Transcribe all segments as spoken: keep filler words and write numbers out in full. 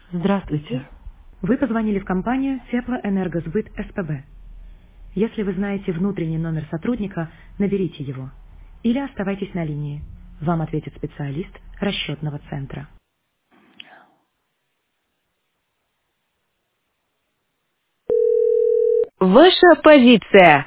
Здравствуйте. Вы позвонили в компанию Теплоэнергосбыт СПБ. Если вы знаете внутренний номер сотрудника, наберите его. Или оставайтесь на линии. Вам ответит специалист расчетного центра. Ваша позиция.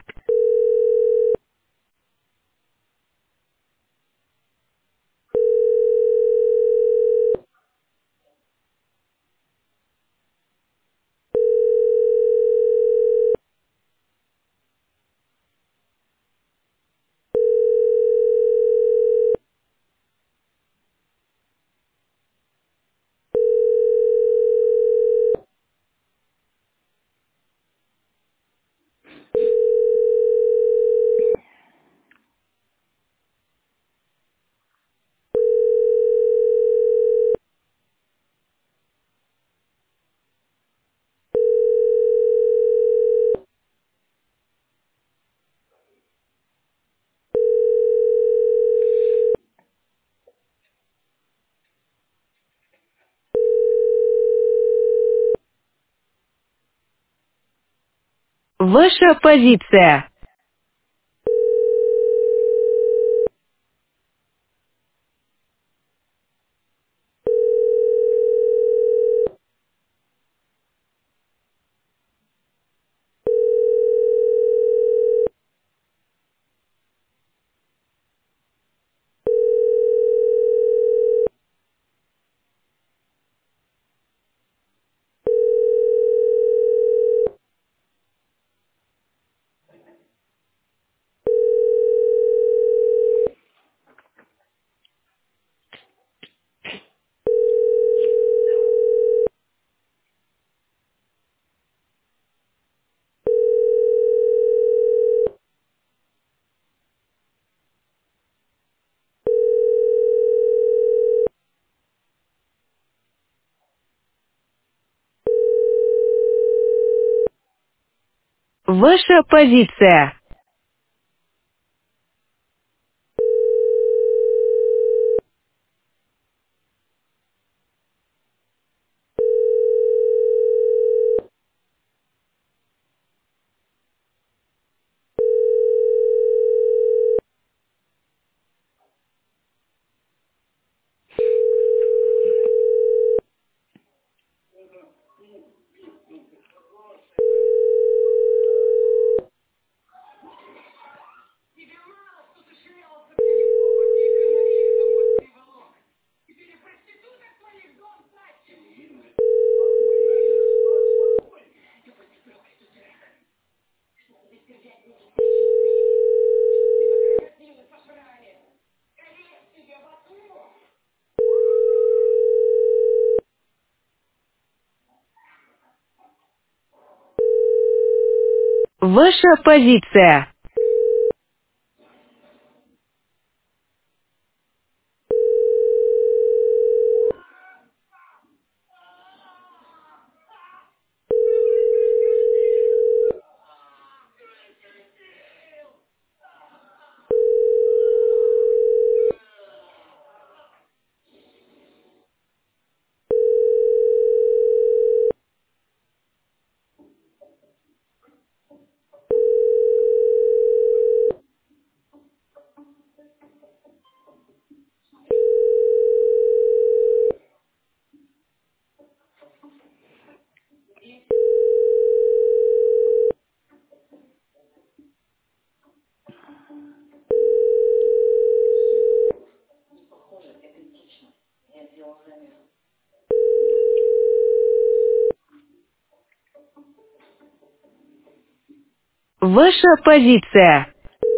Ваша позиция. Ваша позиция. Ваша позиция. Ваша позиция.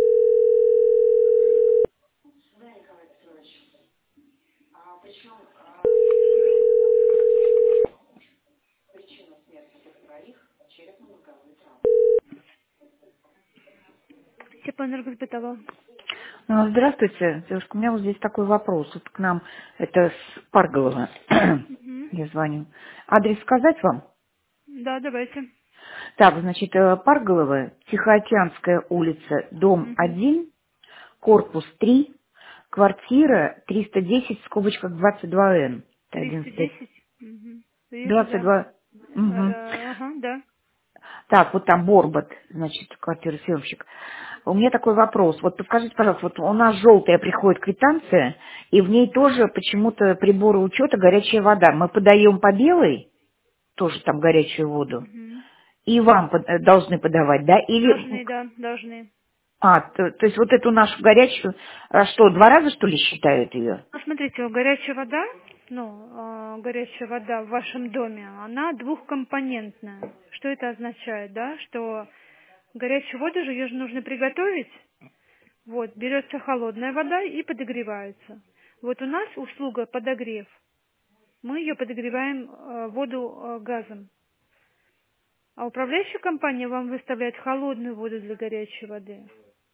Теплоэнергосбытово. А, Здравствуйте, девушка. У меня вот здесь такой вопрос. Вот к нам, это с Парголова, Мгм. я звоню. Адрес сказать вам? Да, давайте. Так, значит, э, Парголова, Тихоокеанская улица, дом Мгм. один, корпус три, квартира триста десять, в скобочках двадцать два эн. Это триста одиннадцать. десять. Мгм. Есть, двадцать да. два. Мгм. Э, Ага, да. Так, вот там Борбат, значит, квартиросъемщик. У меня такой вопрос. Вот подскажите, пожалуйста, вот у нас желтая приходит квитанция, и в ней тоже почему-то приборы учета горячая вода. Мы подаем по белой, тоже там горячую воду, Мгм. и вам под- э, должны подавать, да? Или, Должны, да, должны. а, то, то есть вот эту нашу горячую, а что, два раза, что ли, считают ее? Ну, смотрите, горячая вода, ну, а, горячая вода в вашем доме, она двухкомпонентная. Что это означает, да? Что горячую воду же ее же нужно приготовить. Вот, берется холодная вода и подогревается. Вот у нас услуга подогрев. Мы ее подогреваем, э, воду э, газом. А управляющая компания вам выставляет холодную воду для горячей воды.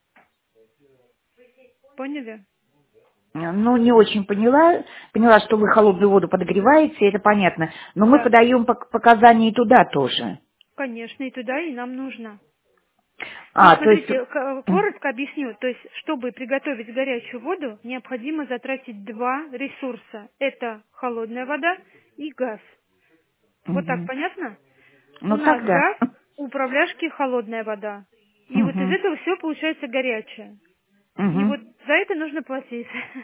Поняли? Ну, не очень поняла. Поняла, что вы холодную воду подогреваете, это понятно. Но мы Да. подаем пок- показания и туда тоже. Конечно, и туда, и нам нужно. Ну, А, то есть... смотрите, к- коротко объясню. То есть, чтобы приготовить горячую воду, необходимо затратить два ресурса. Это холодная вода и газ. Вот так, Мгм. понятно? У Ну, нас тогда. газ, у управляшки холодная вода. И вот из Мгм. этого все получается горячее. И Мгм. вот за это нужно платить.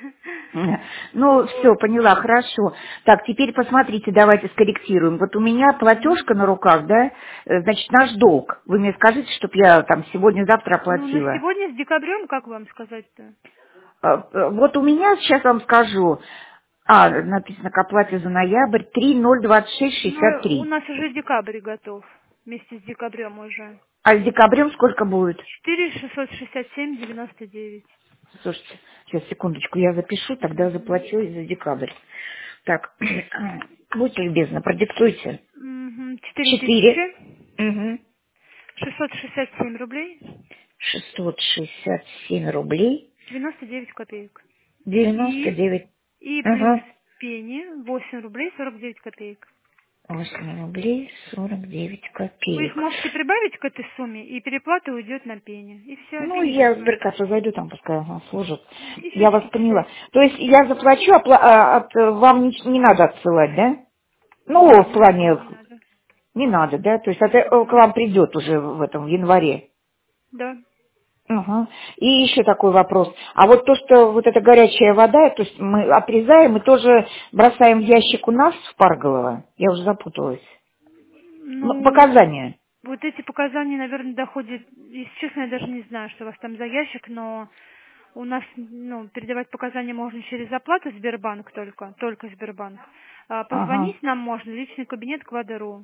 Ну, все, Вот. поняла, хорошо. Так, теперь посмотрите, давайте скорректируем. Вот у меня Мгм. платежка на руках, да, э, значит, наш долг. Вы мне скажите, чтобы я там сегодня-завтра Ну, на оплатила. сегодня с декабрем, как вам сказать-то? Э, э, Вот у меня, сейчас вам скажу, а, написано к оплате за ноябрь, три ноль двадцать шесть шестьдесят Ну, у три. нас уже декабрь готов. Вместе с декабрем уже. А с декабрем сколько будет? четыре шестьсот шестьдесят семь девяносто девять. Слушайте, сейчас, секундочку, я запишу, тогда заплачу и за декабрь. Так, будьте любезны, продиктуйте. Четыре Четыре. тысячи Угу. шестьсот шестьдесят семь рублей шестьсот шестьдесят семь рублей девяносто девять копеек. девяносто И, девять. и плюс Ага. пени восемь рублей сорок девять копеек. восемь рублей сорок девять Вы их копеек. можете прибавить к этой сумме, и переплата уйдет на пени. И все, Ну, пени я в забирают. Сберкассу зайду, там пускай ага, служат. И Я все, вас все. поняла. То есть я заплачу, а пла- а от, э, вам не, не надо отсылать, да? Ну, Нет, в не надо, плане не надо. не надо, да? То есть это э, к Мгм. вам придет уже в этом, в январе. Да. Ага. И еще такой вопрос. А вот то, что вот эта горячая вода, то есть мы отрезаем и тоже бросаем в ящик у нас в Парголово? Я уже запуталась. Ну, Ну, показания. вот эти показания, наверное, доходят, если честно, я даже не знаю, что у вас там за ящик, но у нас, ну, передавать показания можно через оплату Сбербанк только, только Сбербанк. А Ага. позвонить нам можно, личный кабинет Квадру.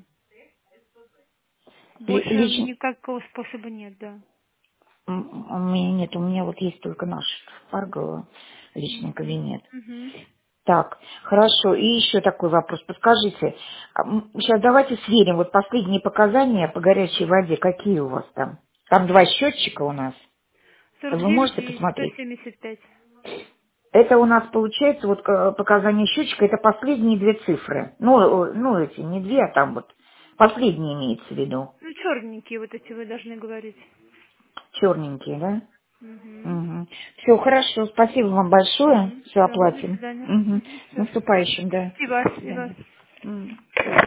Ли- Больше Лично никакого способа нет, да. м, у меня нет, у меня вот есть только наш Парголово, личный Мгм. кабинет. Мгм. Так, хорошо. И еще такой вопрос. Подскажите, сейчас давайте сверим. Вот последние показания по горячей воде, какие у вас там? Там два счетчика у нас. сорок Вы девять можете и сто посмотреть? семьдесят пять. Это у нас получается, вот э, показания счетчика, это последние две цифры. Ну, э, ну эти, не две, а там вот последние имеется в виду. Ну, черненькие вот эти вы должны говорить. Черненькие, да? Угу. Угу. Все, хорошо. Спасибо вам большое. Угу. Все Все, до оплатим. свидания. Угу. Угу. С Все. наступающим, да. И До вас, и вас. свидания. М.